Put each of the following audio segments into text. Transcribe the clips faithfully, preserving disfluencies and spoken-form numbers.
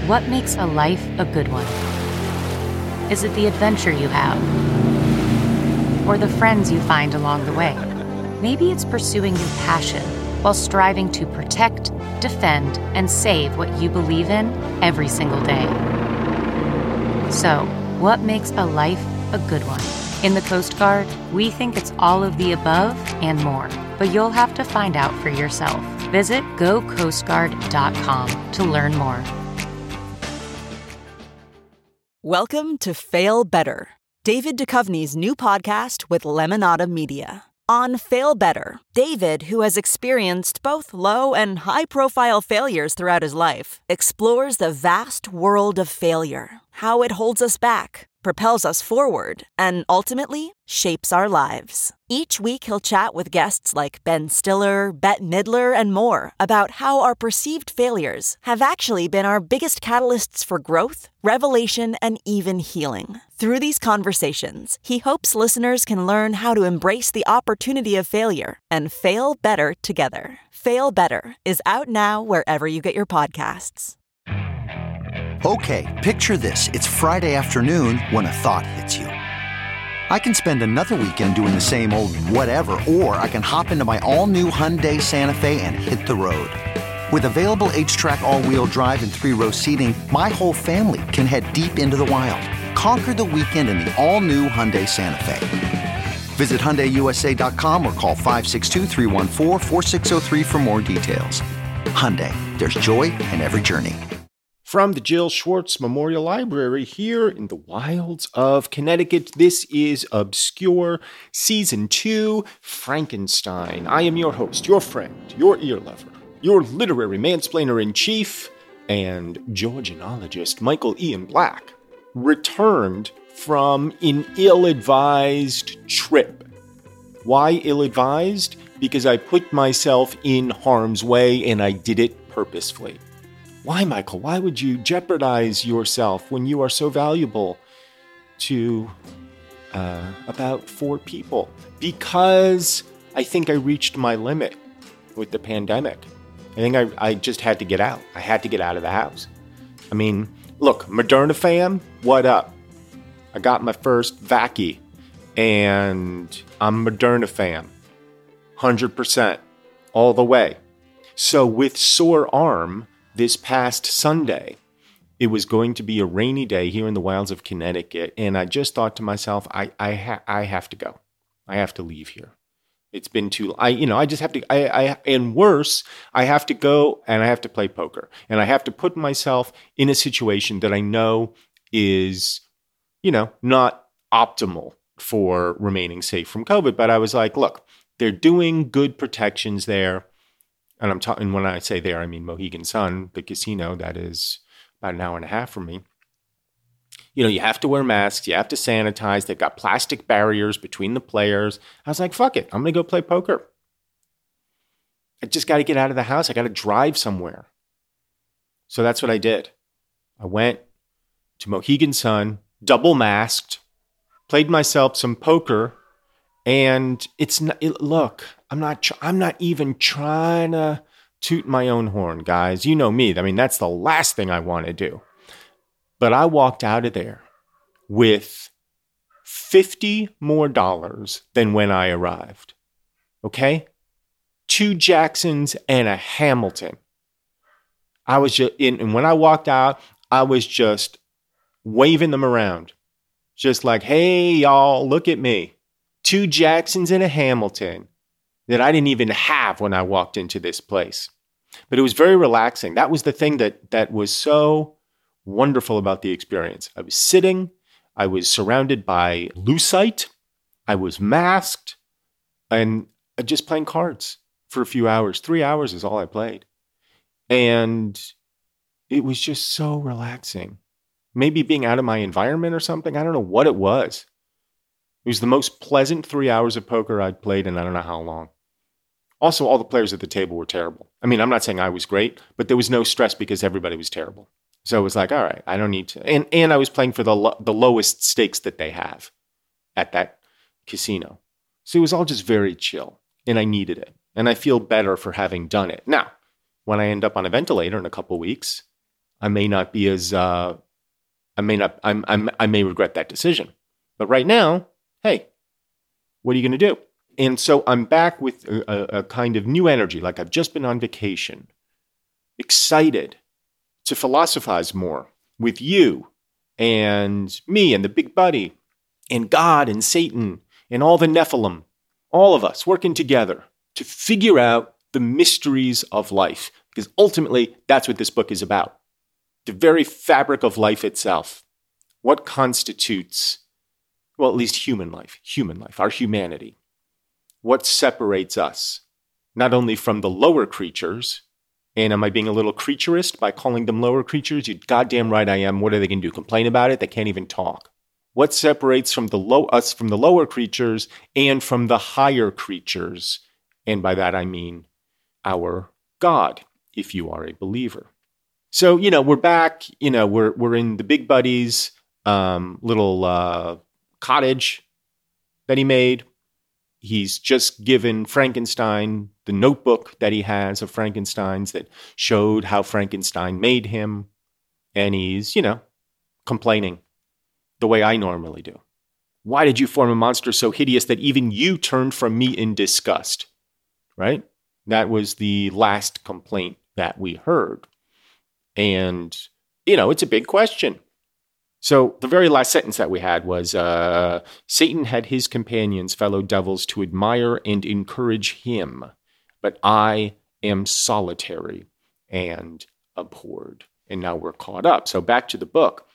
What makes a life a good one? Is it the adventure you have? Or the friends you find along the way? Maybe it's pursuing your passion while striving to protect, defend, and save what you believe in every single day. So, what makes a life a good one? In the Coast Guard, we think it's all of the above and more, but you'll have to find out for yourself. Visit go coast guard dot com to learn more. Welcome to Fail Better, David Duchovny's new podcast with Lemonada Media. On Fail Better, David, who has experienced both low and high-profile failures throughout his life, explores the vast world of failure, how it holds us back, propels us forward, and ultimately shapes our lives. Each week he'll chat with guests like Ben Stiller, Bette Midler, and more about how our perceived failures have actually been our biggest catalysts for growth, revelation, and even healing. Through these conversations, he hopes listeners can learn how to embrace the opportunity of failure and fail better together. Fail Better is out now wherever you get your podcasts. Okay, picture this. It's Friday afternoon when a thought hits you. I can spend another weekend doing the same old whatever, or I can hop into my all-new Hyundai Santa Fe and hit the road. With available H-Track all-wheel drive and three-row seating, my whole family can head deep into the wild. Conquer the weekend in the all-new Hyundai Santa Fe. Visit Hyundai U S A dot com or call five six two, three one four, four six zero three for more details. Hyundai, there's joy in every journey. From the Jill Schwartz Memorial Library here in the wilds of Connecticut, this is Obscure Season two, Frankenstein. I am your host, your friend, your ear lover, your literary mansplainer-in-chief, and Georgianologist Michael Ian Black, returned from an ill-advised trip. Why ill-advised? Because I put myself in harm's way and I did it purposefully. Why, Michael? Why would you jeopardize yourself when you are so valuable to uh, about four people? Because I think I reached my limit with the pandemic. I think I, I just had to get out. I had to get out of the house. I mean, look, Moderna fam, what up? I got my first vacci, and I'm Moderna fam. one hundred percent. All the way. So with sore arm, this past Sunday, it was going to be a rainy day here in the wilds of Connecticut, and I just thought to myself, I I, ha- I have to go. I have to leave here. It's been too, I you know, I just have to, I, I and worse, I have to go and I have to play poker, and I have to put myself in a situation that I know is, you know, not optimal for remaining safe from COVID. But I was like, look, they're doing good protections there. And I'm talking, when I say there, I mean Mohegan Sun, the casino that is about an hour and a half from me. You know, you have to wear masks, you have to sanitize, they've got plastic barriers between the players. I was like, fuck it, I'm going to go play poker. I just got to get out of the house. I got to drive somewhere. So that's what I did. I went to Mohegan Sun, double masked, played myself some poker, and it's not, it, look, I'm not, I'm not even trying to toot my own horn, guys. You know me. I mean, that's the last thing I want to do. But I walked out of there with fifty more dollars than when I arrived. Okay? Two Jacksons and a Hamilton. I was just, in, and when I walked out, I was just waving them around. Just like, hey, y'all, look at me. Two Jacksons and a Hamilton that I didn't even have when I walked into this place. But it was very relaxing. That was the thing that that was so wonderful about the experience. I was sitting, I was surrounded by lucite, I was masked, and just playing cards for a few hours. Three hours is all I played. And it was just so relaxing. Maybe being out of my environment or something. I don't know what it was. It was the most pleasant three hours of poker I'd played in I don't know how long. Also, all the players at the table were terrible. I mean, I'm not saying I was great, but there was no stress because everybody was terrible. So it was like, all right, I don't need to. And and I was playing for the lo- the lowest stakes that they have at that casino. So it was all just very chill, and I needed it. And I feel better for having done it. Now, when I end up on a ventilator in a couple weeks, I may not be as, uh, I may not, I'm, I'm, I may regret that decision. But right now, hey, what are you going to do? And so I'm back with a, a kind of new energy, like I've just been on vacation, excited to philosophize more with you and me and the big buddy and God and Satan and all the Nephilim, all of us working together to figure out the mysteries of life. Because ultimately, that's what this book is about. The very fabric of life itself. What constitutes, well, at least human life, human life, our humanity. What separates us, not only from the lower creatures, and am I being a little creaturist by calling them lower creatures? You goddamn right I am. What are they going to do? Complain about it? They can't even talk. What separates from the low, us from the lower creatures and from the higher creatures? And by that I mean our God, if you are a believer. So, you know, we're back, you know, we're we're in the big buddy's um, little uh, cottage that he made. He's just given Frankenstein the notebook that he has of Frankenstein's that showed how Frankenstein made him. And he's, you know, complaining the way I normally do. Why did you form a monster so hideous that even you turned from me in disgust? Right? That was the last complaint that we heard. And, you know, it's a big question. So the very last sentence that we had was, uh, Satan had his companions, fellow devils, to admire and encourage him, but I am solitary and abhorred. And now we're caught up. So back to the book.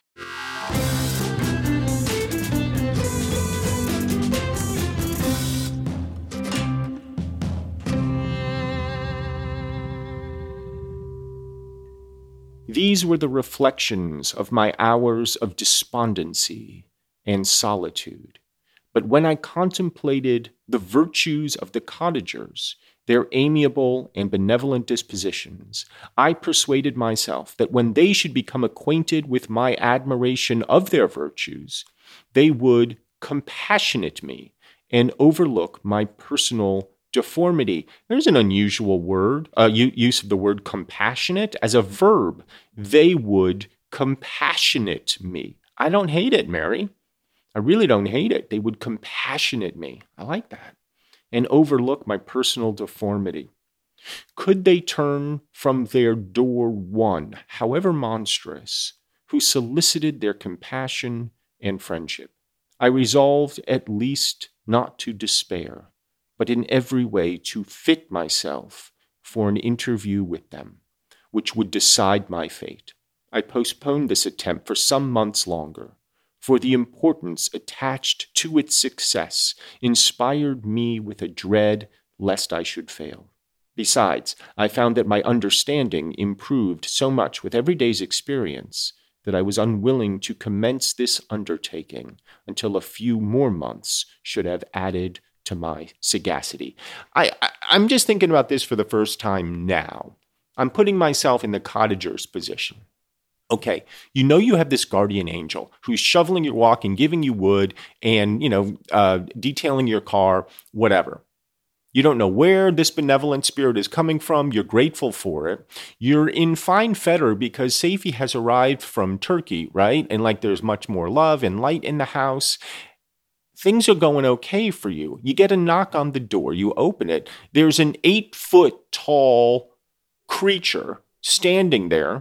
These were the reflections of my hours of despondency and solitude. But when I contemplated the virtues of the cottagers, their amiable and benevolent dispositions, I persuaded myself that when they should become acquainted with my admiration of their virtues, they would compassionate me and overlook my personal deformity. There's an unusual word, uh, use of the word compassionate as a verb. They would compassionate me. I don't hate it, Mary. I really don't hate it. They would compassionate me. I like that. And overlook my personal deformity. Could they turn from their door one, however monstrous, who solicited their compassion and friendship? I resolved at least not to despair, but in every way to fit myself for an interview with them, which would decide my fate. I postponed this attempt for some months longer, for the importance attached to its success inspired me with a dread lest I should fail. Besides, I found that my understanding improved so much with every day's experience that I was unwilling to commence this undertaking until a few more months should have added to my sagacity. I, I, I'm just thinking about this for the first time now. I'm putting myself in the cottager's position. Okay, you know you have this guardian angel who's shoveling your walk and giving you wood and, you know, uh, detailing your car, whatever. You don't know where this benevolent spirit is coming from. You're grateful for it. You're in fine feather because Safie has arrived from Turkey, right? And like there's much more love and light in the house. Things are going okay for you. You get a knock on the door. You open it. There's an eight-foot tall creature standing there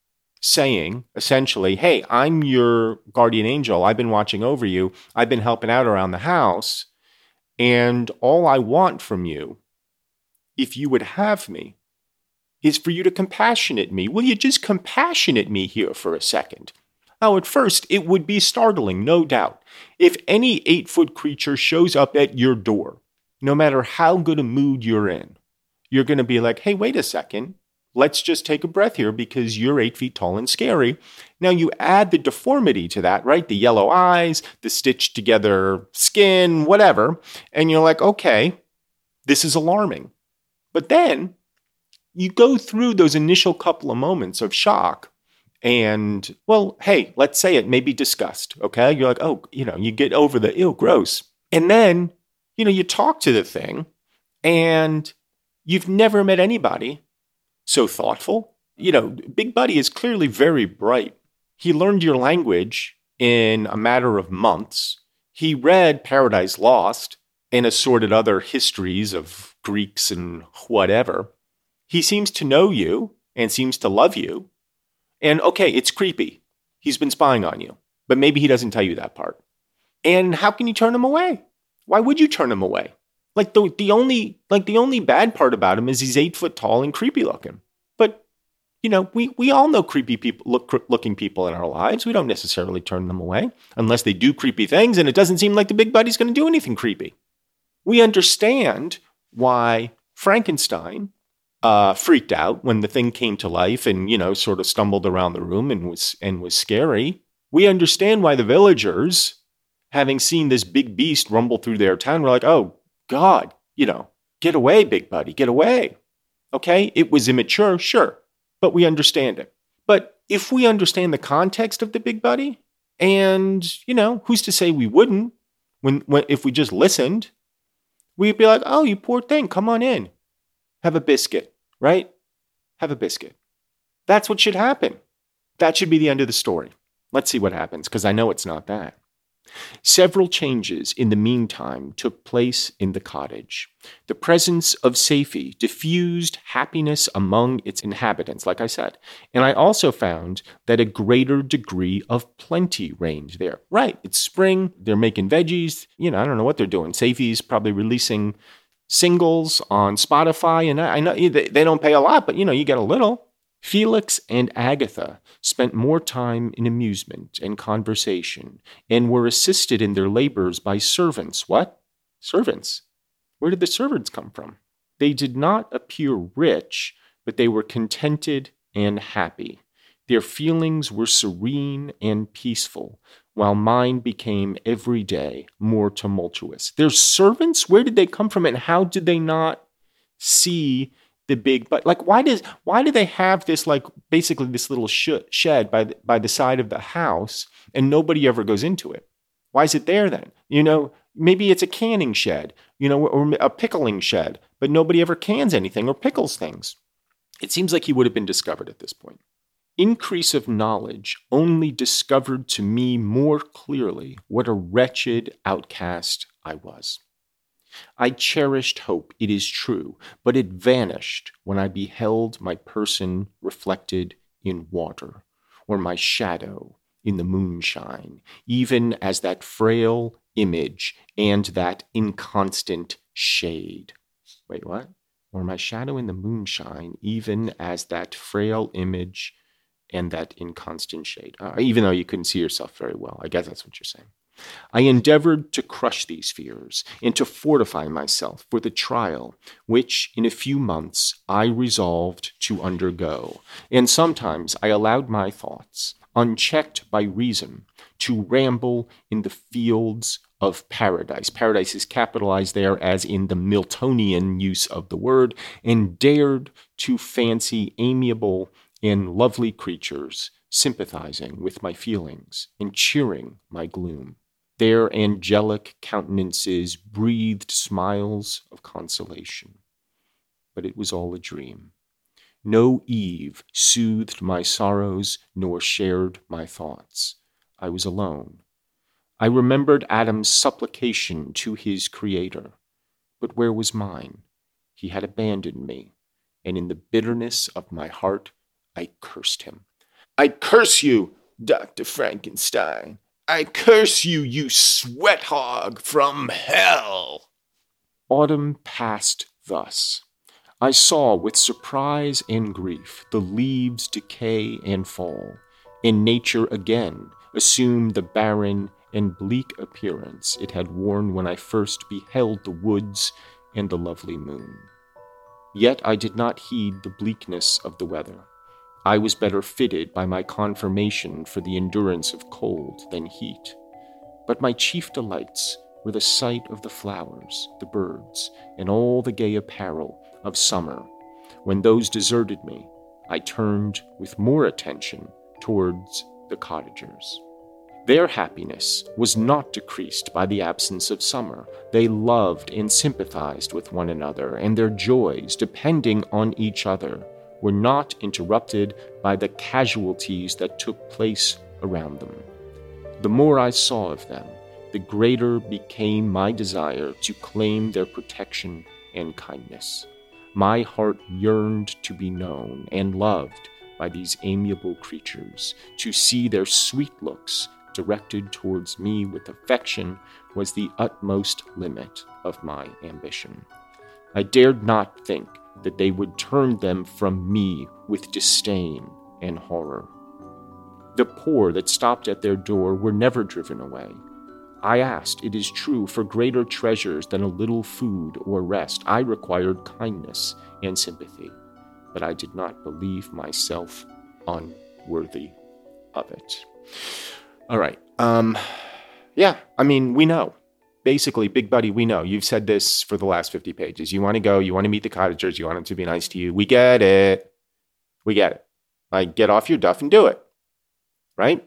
saying, essentially, hey, I'm your guardian angel. I've been watching over you. I've been helping out around the house. And all I want from you, if you would have me, is for you to compassionate me. Will you just compassionate me here for a second? Now, at first, it would be startling, no doubt, if any eight-foot creature shows up at your door, no matter how good a mood you're in. You're going to be like, hey, wait a second. Let's just take a breath here because you're eight feet tall and scary. Now you add the deformity to that, right? The yellow eyes, the stitched together skin, whatever. And you're like, okay, this is alarming. But then you go through those initial couple of moments of shock and, well, hey, let's say it, maybe disgust, okay? You're like, oh, you know, you get over the, ew, gross. And then, you know, you talk to the thing and you've never met anybody so thoughtful, You know, Big Buddy is clearly very bright. He learned your language in a matter of months. He read Paradise Lost and assorted other histories of Greeks and whatever. He seems to know you and seems to love you. And okay, it's creepy. He's been spying on you, but maybe he doesn't tell you that part. And how can you turn him away? Why would you turn him away? Like the the only like the only bad part about him is he's eight foot tall and creepy looking. But you know, we we all know creepy people, look looking people in our lives. We don't necessarily turn them away unless they do creepy things, and it doesn't seem like the Big Buddy's going to do anything creepy. We understand why Frankenstein uh, freaked out when the thing came to life and, you know, sort of stumbled around the room and was and was scary. We understand why the villagers, having seen this big beast rumble through their town, were like, oh, God, you know, get away, Big Buddy, get away. Okay, it was immature, sure, but we understand it. But if we understand the context of the Big Buddy, and, you know, who's to say we wouldn't, when, when if we just listened, we'd be like, oh, you poor thing, come on in. Have a biscuit, right? Have a biscuit. That's what should happen. That should be the end of the story. Let's see what happens, because I know it's not that. Several changes in the meantime took place in the cottage. The presence of Safie diffused happiness among its inhabitants, like I said. And I also found that a greater degree of plenty reigned there. Right, it's spring, they're making veggies. You know, I don't know what they're doing. Safie's probably releasing singles on Spotify, and I know they don't pay a lot, but, you know, you get a little. Felix and Agatha spent more time in amusement and conversation and were assisted in their labors by servants. What? Servants? Where did the servants come from? They did not appear rich, but they were contented and happy. Their feelings were serene and peaceful, while mine became every day more tumultuous. Their servants? Where did they come from, and how did they not see the big, but like, why does, why do they have this, like, basically this little sh- shed by the, by the side of the house and nobody ever goes into it? Why is it there then? You know, maybe it's a canning shed, you know, or a pickling shed, but nobody ever cans anything or pickles things. It seems like he would have been discovered at this point. Increase of knowledge only discovered to me more clearly what a wretched outcast I was. I cherished hope, it is true, but it vanished when I beheld my person reflected in water, or my shadow in the moonshine, even as that frail image and that inconstant shade. Wait, what? Or my shadow in the moonshine, even as that frail image and that inconstant shade. Uh, even though you couldn't see yourself very well. I guess that's what you're saying. I endeavored to crush these fears and to fortify myself for the trial which in a few months I resolved to undergo. And sometimes I allowed my thoughts, unchecked by reason, to ramble in the fields of paradise. Paradise is capitalized there as in the Miltonian use of the word, and dared to fancy amiable and lovely creatures sympathizing with my feelings and cheering my gloom. Their angelic countenances breathed smiles of consolation. But it was all a dream. No Eve soothed my sorrows nor shared my thoughts. I was alone. I remembered Adam's supplication to his Creator. But where was mine? He had abandoned me, and in the bitterness of my heart, I cursed him. I curse you, Doctor Frankenstein. I curse you, you sweat hog from hell. Autumn passed thus. I saw with surprise and grief the leaves decay and fall, and nature again assumed the barren and bleak appearance it had worn when I first beheld the woods and the lovely moon. Yet I did not heed the bleakness of the weather. I was better fitted by my conformation for the endurance of cold than heat. But my chief delights were the sight of the flowers, the birds, and all the gay apparel of summer. When those deserted me, I turned with more attention towards the cottagers. Their happiness was not decreased by the absence of summer. They loved and sympathized with one another, and their joys, depending on each other, were not interrupted by the casualties that took place around them. The more I saw of them, the greater became my desire to claim their protection and kindness. My heart yearned to be known and loved by these amiable creatures. To see their sweet looks directed towards me with affection was the utmost limit of my ambition. I dared not think that they would turn them from me with disdain and horror. The poor that stopped at their door were never driven away. I asked, it is true, for greater treasures than a little food or rest. I required kindness and sympathy, but I did not believe myself unworthy of it. All right. Um, yeah, I mean, we know. Basically, Big Buddy, we know. You've said this for the last fifty pages. You want to go, you want to meet the cottagers, you want them to be nice to you. We get it. We get it. Like, get off your duff and do it. Right?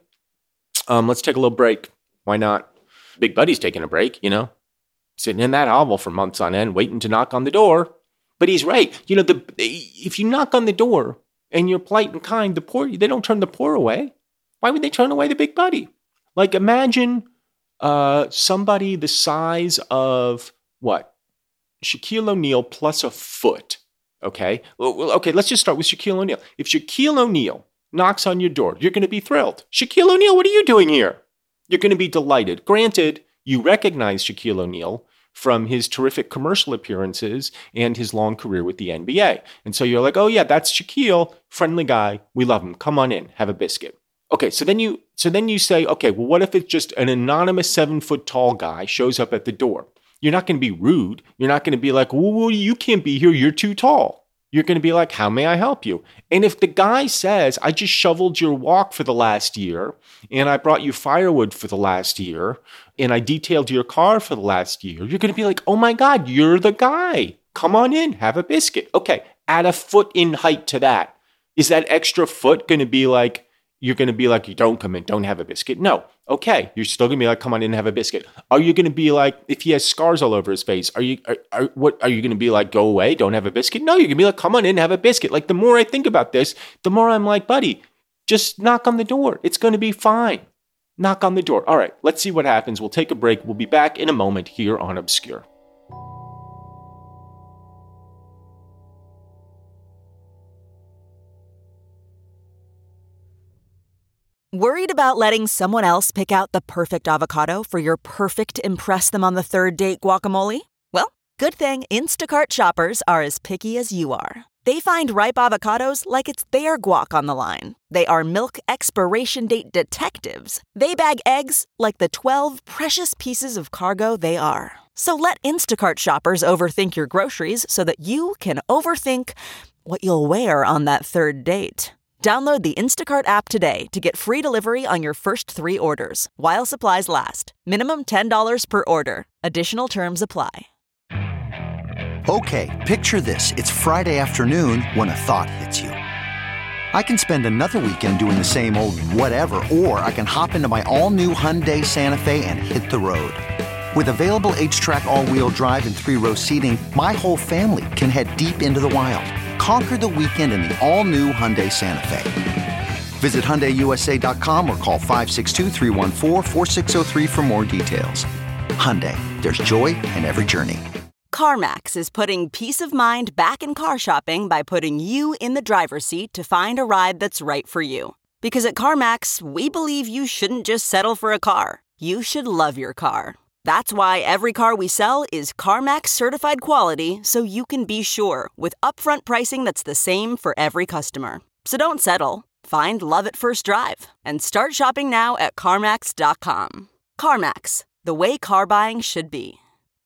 Um, let's take a little break. Why not? Big Buddy's taking a break, you know, sitting in that hovel for months on end, waiting to knock on the door. But he's right. You know, the if you knock on the door and you're polite and kind, the poor, they don't turn the poor away. Why would they turn away the Big Buddy? Like, imagine uh, somebody the size of, what, Shaquille O'Neal plus a foot, okay? Well, okay, let's just start with Shaquille O'Neal. If Shaquille O'Neal knocks on your door, you're going to be thrilled. Shaquille O'Neal, what are you doing here? You're going to be delighted. Granted, you recognize Shaquille O'Neal from his terrific commercial appearances and his long career with the N B A. And so you're like, oh yeah, that's Shaquille, friendly guy. We love him. Come on in, have a biscuit. Okay, so then you so then you say, okay, well, what if it's just an anonymous seven foot tall guy shows up at the door? You're not going to be rude. You're not going to be like, well, you can't be here. You're too tall. You're going to be like, how may I help you? And if the guy says, I just shoveled your walk for the last year, and I brought you firewood for the last year, and I detailed your car for the last year, you're going to be like, oh my God, you're the guy. Come on in, have a biscuit. Okay, add a foot in height to that. Is that extra foot going to be like, you're going to be like, you don't come in, don't have a biscuit? No. Okay, you're still going to be like, come on in and have a biscuit. Are you going to be like, if he has scars all over his face, are you, are, are, what, are you going to be like, go away, don't have a biscuit? No, you're going to be like, come on in and have a biscuit. Like, the more I think about this, the more I'm like, buddy, just knock on the door. It's going to be fine. Knock on the door. All right, let's see what happens. We'll take a break. We'll be back in a moment here on Obscure. Worried about letting someone else pick out the perfect avocado for your perfect impress them on the third date guacamole? Well, good thing Instacart shoppers are as picky as you are. They find ripe avocados like it's their guac on the line. They are milk expiration date detectives. They bag eggs like the twelve precious pieces of cargo they are. So let Instacart shoppers overthink your groceries so that you can overthink what you'll wear on that third date. Download the Instacart app today to get free delivery on your first three orders, while supplies last. Minimum ten dollars per order. Additional terms apply. Okay, picture this. It's Friday afternoon when a thought hits you. I can spend another weekend doing the same old whatever, or I can hop into my all-new Hyundai Santa Fe and hit the road. With available H-Track all-wheel drive and three-row seating, my whole family can head deep into the wild. Conquer the weekend in the all-new Hyundai Santa Fe. Visit Hyundai U S A dot com or call five six two, three one four, four six zero three for more details. Hyundai, there's joy in every journey. CarMax is putting peace of mind back in car shopping by putting you in the driver's seat to find a ride that's right for you. Because at CarMax, we believe you shouldn't just settle for a car. You should love your car. That's why every car we sell is CarMax certified quality, so you can be sure with upfront pricing that's the same for every customer. So don't settle. Find love at first drive and start shopping now at CarMax dot com. CarMax, the way car buying should be.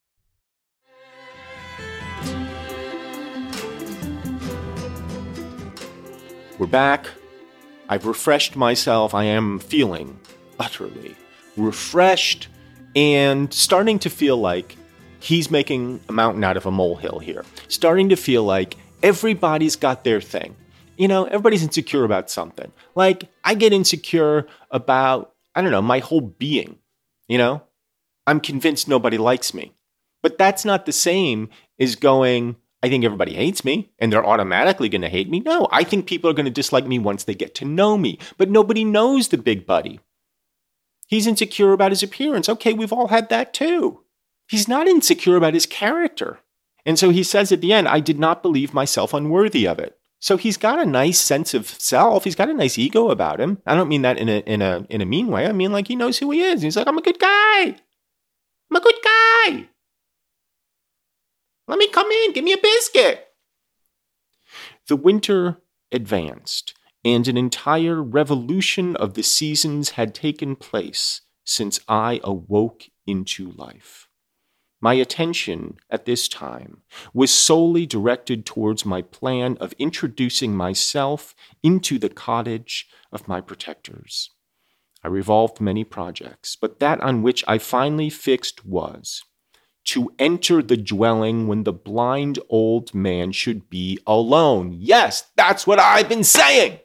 We're back. I've refreshed myself. I am feeling utterly refreshed and starting to feel like he's making a mountain out of a molehill here. Starting to feel like everybody's got their thing. You know, everybody's insecure about something. Like, I get insecure about, I don't know, my whole being. You know, I'm convinced nobody likes me. But that's not the same as going, I think everybody hates me and they're automatically going to hate me. No, I think people are going to dislike me once they get to know me. But nobody knows the big buddy. He's insecure about his appearance. Okay, we've all had that too. He's not insecure about his character. And so he says at the end, I did not believe myself unworthy of it. So he's got a nice sense of self. He's got a nice ego about him. I don't mean that in a in a in a mean way. I mean like he knows who he is. He's like, I'm a good guy. I'm a good guy. Let me come in. Give me a biscuit. The winter advanced, and an entire revolution of the seasons had taken place since I awoke into life. My attention at this time was solely directed towards my plan of introducing myself into the cottage of my protectors. I revolved many projects, but that on which I finally fixed was to enter the dwelling when the blind old man should be alone. Yes, that's what I've been saying.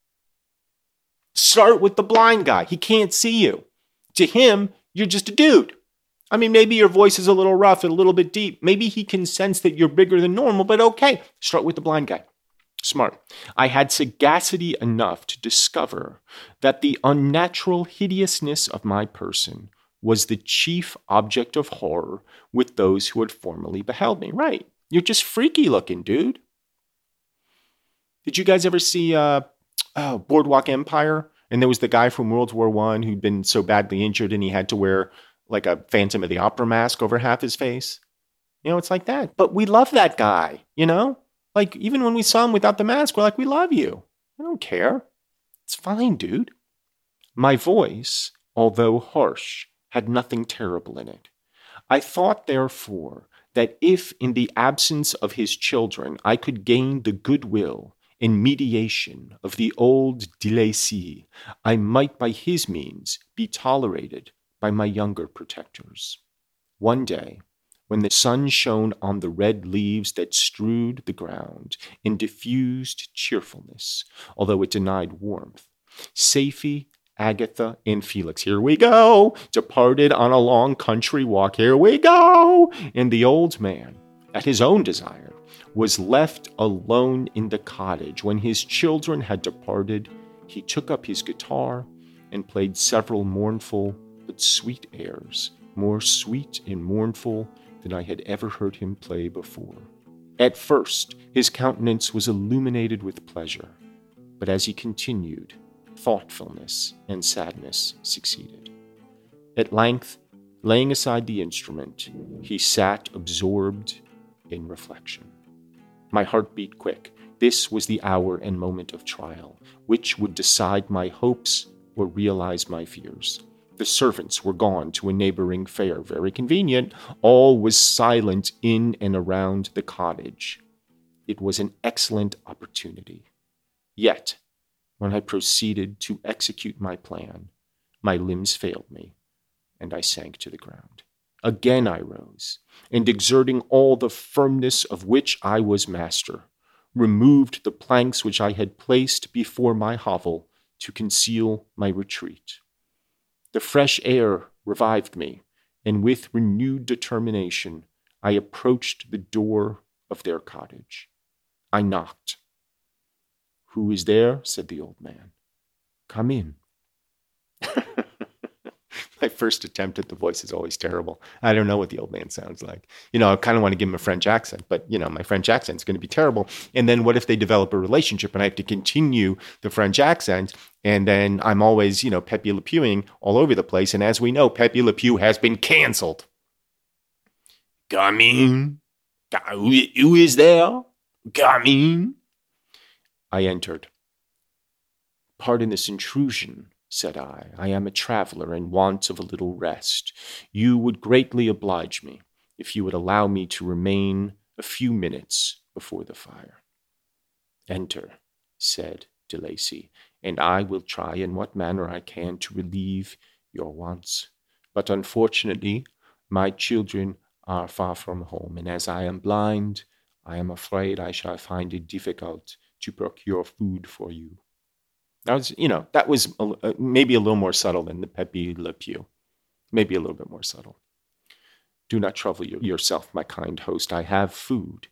Start with the blind guy. He can't see you. To him, you're just a dude. I mean, maybe your voice is a little rough and a little bit deep. Maybe he can sense that you're bigger than normal, but okay. Start with the blind guy. Smart. I had sagacity enough to discover that the unnatural hideousness of my person was the chief object of horror with those who had formerly beheld me. Right. You're just freaky looking, dude. Did you guys ever see uh, oh, Boardwalk Empire? And there was the guy from World War One who'd been so badly injured and he had to wear like a Phantom of the Opera mask over half his face. You know, it's like that. But we love that guy, you know? Like, even when we saw him without the mask, we're like, we love you. I don't care. It's fine, dude. My voice, although harsh, had nothing terrible in it. I thought, therefore, that if in the absence of his children I could gain the goodwill and mediation of the old de Lacy, I might by his means be tolerated by my younger protectors. One day, when the sun shone on the red leaves that strewed the ground and diffused cheerfulness, although it denied warmth, Safie, Agatha, and Felix, here we go, departed on a long country walk, here we go, and the old man, at his own desire, was left alone in the cottage. When his children had departed, he took up his guitar and played several mournful but sweet airs, more sweet and mournful than I had ever heard him play before. At first, his countenance was illuminated with pleasure, but as he continued, thoughtfulness and sadness succeeded. At length, laying aside the instrument, he sat absorbed in reflection. My heart beat quick. This was the hour and moment of trial, which would decide my hopes or realize my fears. The servants were gone to a neighboring fair. Very convenient. All was silent in and around the cottage. It was an excellent opportunity. Yet, when I proceeded to execute my plan, my limbs failed me, and I sank to the ground. Again I rose, and exerting all the firmness of which I was master, removed the planks which I had placed before my hovel to conceal my retreat. The fresh air revived me, and with renewed determination, I approached the door of their cottage. I knocked. "Who is there?" said the old man. "Come in." My first attempt at the voice is always terrible. I don't know what the old man sounds like. You know, I kind of want to give him a French accent, but, you know, my French accent is going to be terrible. And then what if they develop a relationship and I have to continue the French accent? And then I'm always, you know, Pepe Le Pewing all over the place. And as we know, Pepe Le Pew has been canceled. "Come in. Who is there? Come in." I entered. "Pardon this intrusion," said I. "I am a traveler in want of a little rest. You would greatly oblige me if you would allow me to remain a few minutes before the fire." "Enter," said de Lacy, "and I will try in what manner I can to relieve your wants. But unfortunately, my children are far from home, and as I am blind, I am afraid I shall find it difficult to procure food for you." That was, you know, that was a, maybe a little more subtle than the Pepe Le Pew. Maybe a little bit more subtle. "Do not trouble yourself, my kind host. I have food.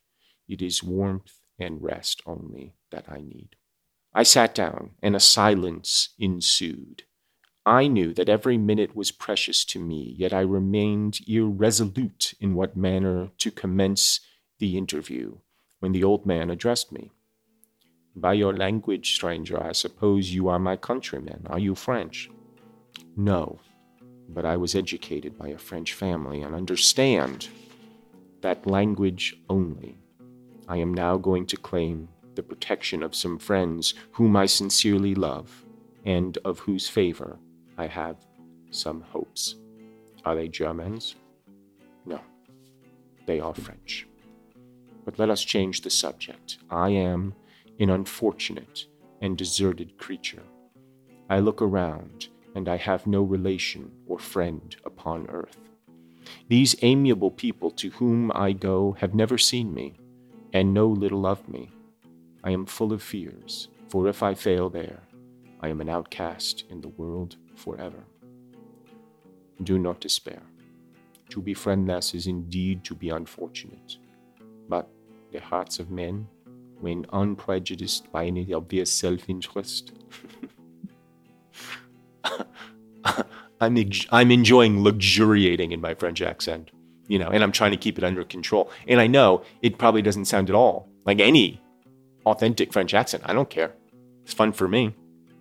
It is warmth and rest only that I need. I sat down, and a silence ensued. I knew that every minute was precious to me, yet I remained irresolute in what manner to commence the interview, when the old man addressed me. By your language, stranger, I suppose you are my countryman. Are you French? No, but I was educated by a French family and understand that language only. I am now going to claim the protection of some friends whom I sincerely love, and of whose favor I have some hopes. Are they Germans? No, they are French. But let us change the subject. I am an unfortunate and deserted creature. I look around, and I have no relation or friend upon earth. These amiable people to whom I go have never seen me, and know little of me. I am full of fears, for if I fail there, I am an outcast in the world forever. Do not despair. To be friendless is indeed to be unfortunate. But the hearts of men, when unprejudiced by any obvious self-interest, I'm, ex- I'm enjoying luxuriating in my French accent, you know, and I'm trying to keep it under control. And I know it probably doesn't sound at all like any authentic French accent. I don't care. It's fun for me.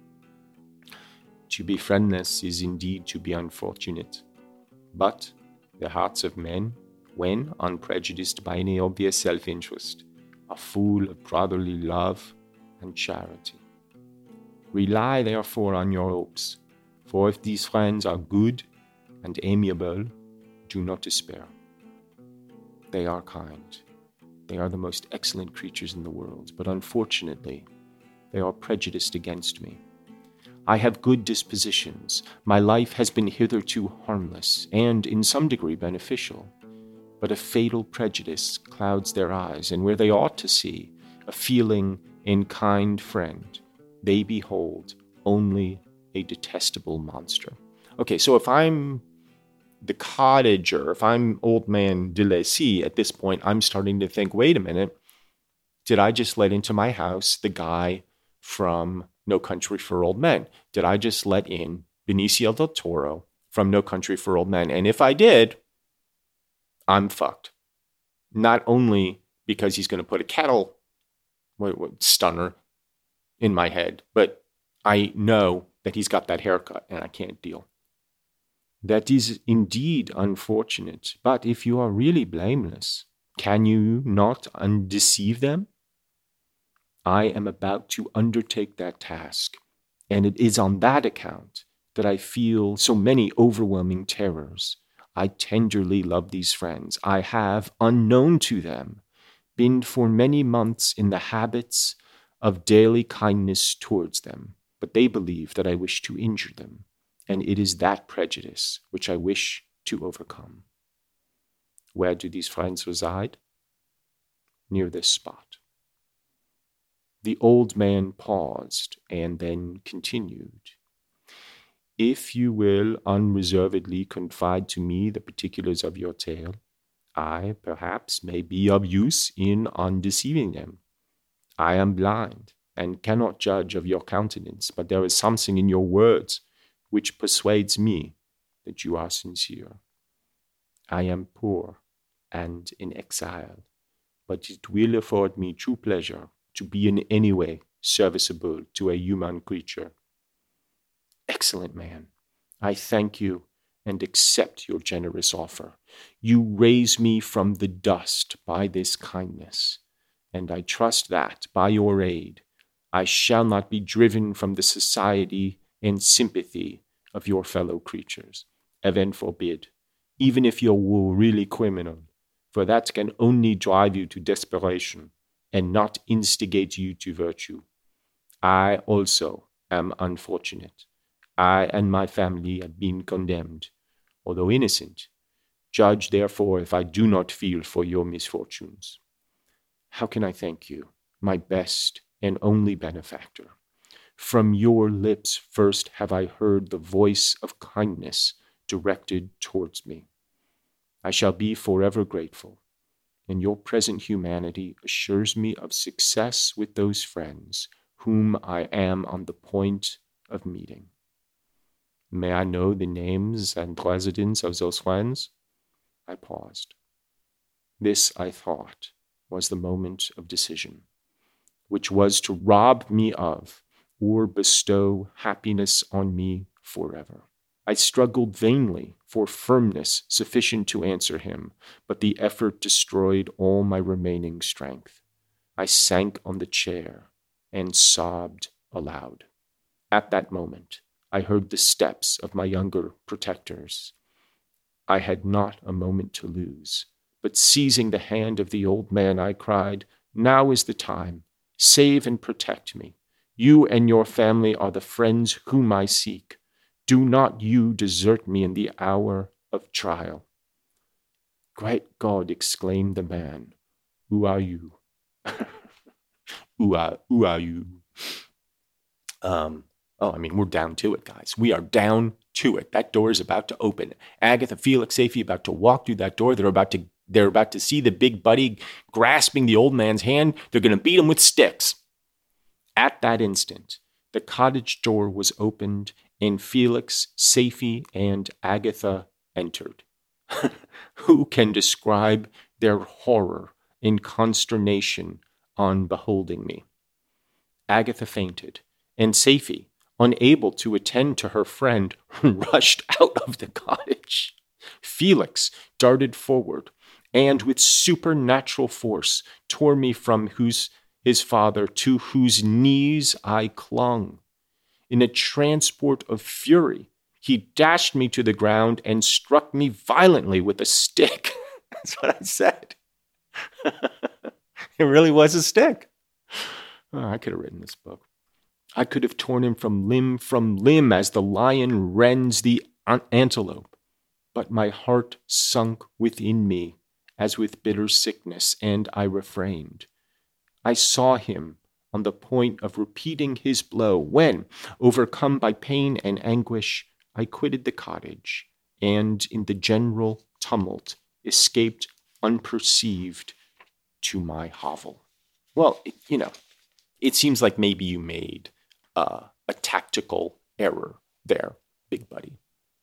To be friendless is indeed to be unfortunate. But the hearts of men, when unprejudiced by any obvious self-interest, are full of brotherly love and charity. Rely therefore on your hopes, for if these friends are good and amiable, do not despair. They are kind. They are the most excellent creatures in the world, but unfortunately, they are prejudiced against me. I have good dispositions. My life has been hitherto harmless and, in some degree, beneficial. But a fatal prejudice clouds their eyes, and where they ought to see a feeling and kind friend, they behold only a detestable monster. Okay, so if I'm the cottager, if I'm old man de Lacy, at this point, I'm starting to think, wait a minute, did I just let into my house the guy from No Country for Old Men? Did I just let in Benicio del Toro from No Country for Old Men? And if I did, I'm fucked. Not only because he's going to put a cattle what, what, stunner in my head, but I know that he's got that haircut and I can't deal. That is indeed unfortunate, but if you are really blameless, can you not undeceive them? I am about to undertake that task, and it is on that account that I feel so many overwhelming terrors. I tenderly love these friends. I have, unknown to them, been for many months in the habits of daily kindness towards them, but they believe that I wish to injure them, and it is that prejudice which I wish to overcome. Where do these friends reside? Near this spot. The old man paused and then continued. If you will unreservedly confide to me the particulars of your tale, I, perhaps, may be of use in undeceiving them. I am blind and cannot judge of your countenance, but there is something in your words which persuades me that you are sincere. I am poor and in exile, but it will afford me true pleasure to be in any way serviceable to a human creature. Excellent man, I thank you and accept your generous offer. You raise me from the dust by this kindness, and I trust that, by your aid, I shall not be driven from the society and sympathy of your fellow creatures. Heaven forbid, even if you were really criminal, for that can only drive you to desperation and not instigate you to virtue. I also am unfortunate. I and my family have been condemned, although innocent. Judge, therefore, if I do not feel for your misfortunes. How can I thank you, my best and only benefactor? From your lips first have I heard the voice of kindness directed towards me. I shall be forever grateful. and your present humanity assures me of success with those friends whom I am on the point of meeting. May I know the names and residence of those friends? I paused. This, I thought, was the moment of decision, which was to rob me of or bestow happiness on me forever. I struggled vainly for firmness sufficient to answer him, but the effort destroyed all my remaining strength. I sank on the chair and sobbed aloud. At that moment, I heard the steps of my younger protectors. I had not a moment to lose, but seizing the hand of the old man, I cried, "Now is the time. Save and protect me. You and your family are the friends whom I seek. Do not you desert me in the hour of trial." "Great God," exclaimed the man, "who are you?" who, are, who are you? Um, oh, I mean, we're down to it, guys. We are down to it. That door is about to open. Agatha, Felix, Safie about to walk through that door. They're about to They're about to see the big buddy grasping the old man's hand. They're going to beat him with sticks. At that instant, the cottage door was opened, and Felix, Safie, and Agatha entered. Who can describe their horror and consternation on beholding me? Agatha fainted, and Safie, unable to attend to her friend, rushed out of the cottage. Felix darted forward, and with supernatural force tore me from whose his father, to whose knees I clung. In a transport of fury, he dashed me to the ground and struck me violently with a stick. That's what I said. It really was a stick. Oh, I could have written this book. I could have torn him from limb from limb as the lion rends the antelope. But my heart sunk within me as with bitter sickness, and I refrained. I saw him on the point of repeating his blow when, overcome by pain and anguish, I quitted the cottage and, in the general tumult, escaped unperceived to my hovel. Well, it, you know, it seems like maybe you made uh, a tactical error there, Big Buddy,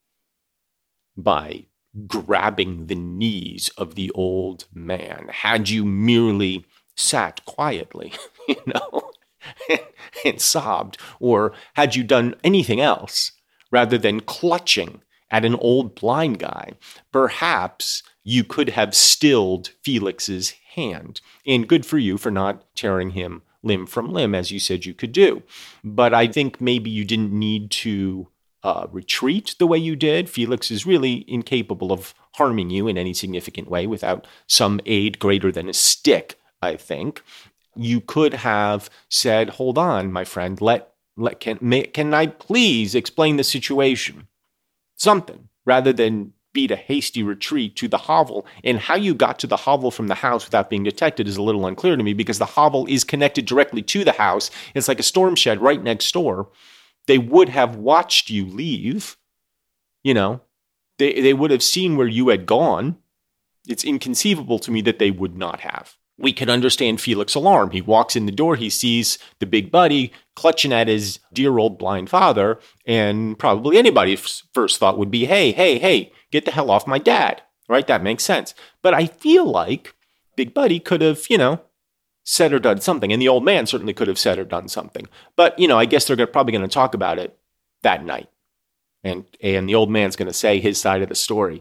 by grabbing the knees of the old man. Had you merely sat quietly, you know, and, and sobbed, or had you done anything else rather than clutching at an old blind guy, perhaps you could have stilled Felix's hand. And good for you for not tearing him limb from limb, as you said you could do. But I think maybe you didn't need to uh, retreat the way you did. Felix is really incapable of harming you in any significant way without some aid greater than a stick, I think. You could have said, hold on, my friend, let, let can, may, can I please explain the situation? Something, rather than beat a hasty retreat to the hovel. And how you got to the hovel from the house without being detected is a little unclear to me, because the hovel is connected directly to the house. It's like a storm shed right next door. They would have watched you leave. You know, they, they would have seen where you had gone. It's inconceivable to me that they would not have. We could understand Felix's alarm. He walks in the door, he sees the big buddy clutching at his dear old blind father, and probably anybody's first thought would be, hey, hey, hey, get the hell off my dad, right? That makes sense. But I feel like Big Buddy could have, you know, said or done something, and the old man certainly could have said or done something. But, you know, I guess they're probably going to talk about it that night, and and the old man's going to say his side of the story.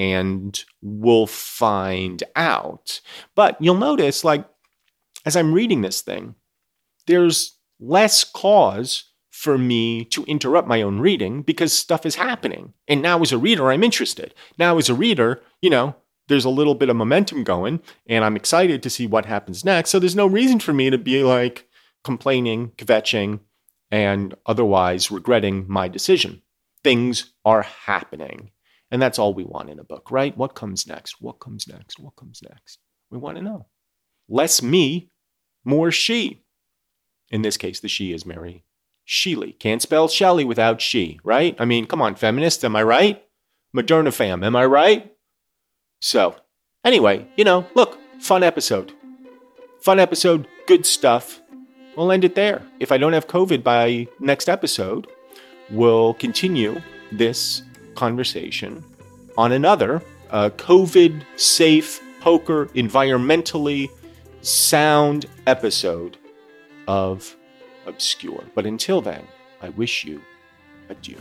And we'll find out. But you'll notice, like, as I'm reading this thing, there's less cause for me to interrupt my own reading because stuff is happening. And now as a reader, I'm interested. Now as a reader, you know, there's a little bit of momentum going, and I'm excited to see what happens next. So there's no reason for me to be, like, complaining, kvetching, and otherwise regretting my decision. Things are happening. And that's all we want in a book, right? What comes next? What comes next? What comes next? We want to know. Less me, more she. In this case, the she is Mary Shelley. Can't spell Shelley without she, right? I mean, come on, feminists, am I right? Moderna fam, am I right? So, anyway, you know, look, fun episode. Fun episode, good stuff. We'll end it there. If I don't have COVID by next episode, we'll continue this conversation on another uh, COVID-safe, poker, environmentally sound episode of Obscure. But until then, I wish you adieu.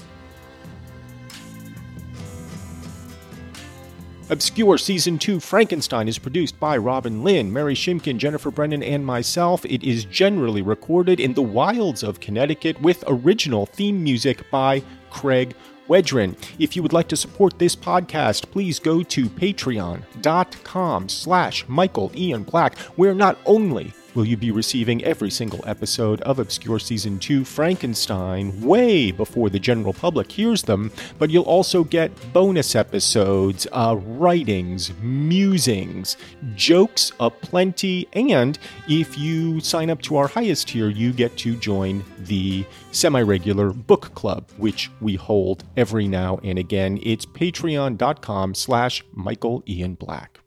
Obscure Season two Frankenstein is produced by Robin Lynn, Mary Shimkin, Jennifer Brennan, and myself. It is generally recorded in the wilds of Connecticut with original theme music by Craig Wedren. If you would like to support this podcast, please go to patreon.com slash Michael Ian Black, where not only will you be receiving every single episode of Obscure Season two Frankenstein way before the general public hears them, but you'll also get bonus episodes, uh, writings, musings, jokes aplenty, and if you sign up to our highest tier, you get to join the semi-regular book club, which we hold every now and again. It's patreon.com slash Michael Ian Black.